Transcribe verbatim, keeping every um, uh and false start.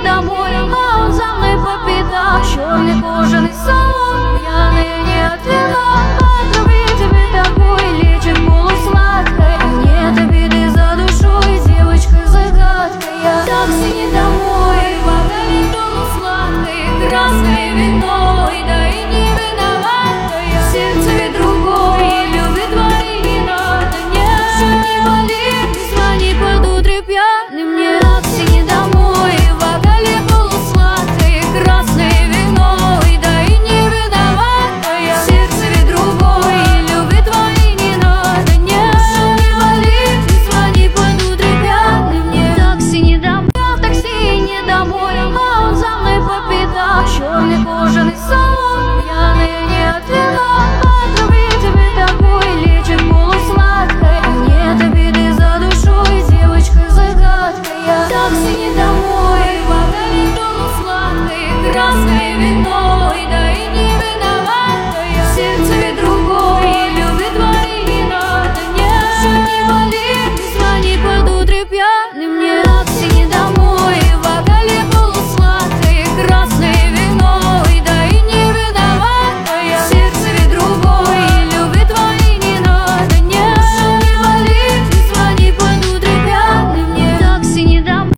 домой, а он за мной по пятам. Черный кожаный салон, пьяный не отвела. Отравлю тебе такой, лечит полусладкой. Нет обиды за душой, девочка загадкая. Такси домой, вода не дома сладкой, красное вино и